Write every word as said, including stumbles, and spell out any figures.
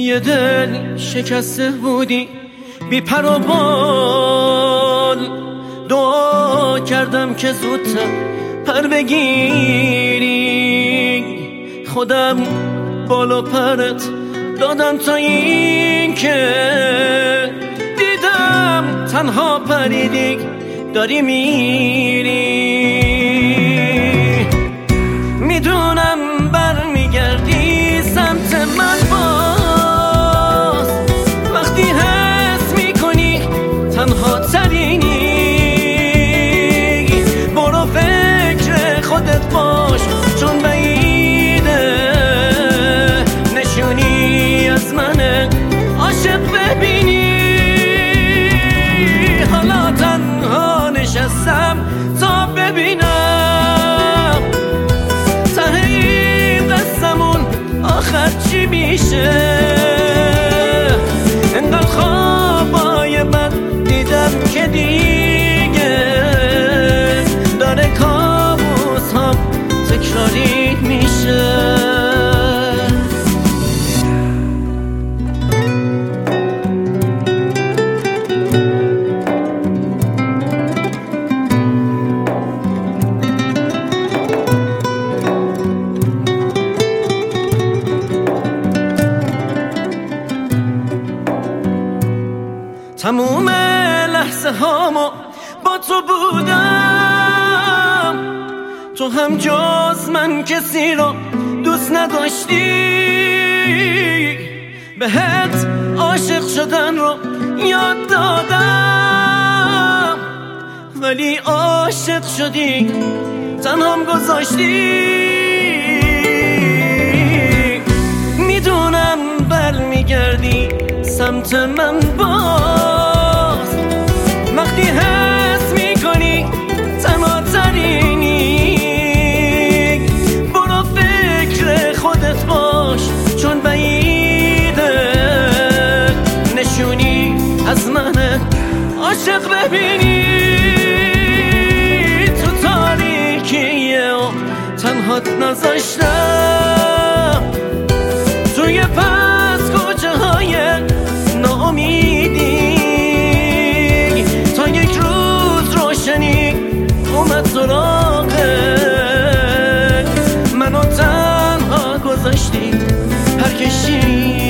یه دل شکسته بودی بی پر و بال، دعا کردم که زودتر پر بگیری، خودم بالا پرت دادم تا این که دیدم تنها پریدی داری میری. میدونم برمیگردی سمت من باز، وقتی حس میکنی تنها ترینی، برو فکر خودت باش چون بعیده، نشونی از من عاشق ببینی. حالا تنها نشستم تا ببینم ته این قصه‌مون آخر چی میشه. انقدر خوابای من دیدم که دیگه داره کابوس هم تکراری میشه. تموم لحظه هامو با تو بودم، تو هم جز من کسی رو دوست نداشتی، بهت عاشق شدن رو یاد دادم، ولی عاشق شدی تنهام گذاشتی. میدونم برمیگردی سمت من باز، وقتی حس میکنی تنها ترینی، برو فکر خودت باش چون بعیده، نشونی از من عاشق ببینی. تو تاریکیه و تنهات نذاشتم، توی پس کوچه های ناامیدی، تا یک روز روشنی اومد سراغت، منو تنها گذاشتی پرکشی.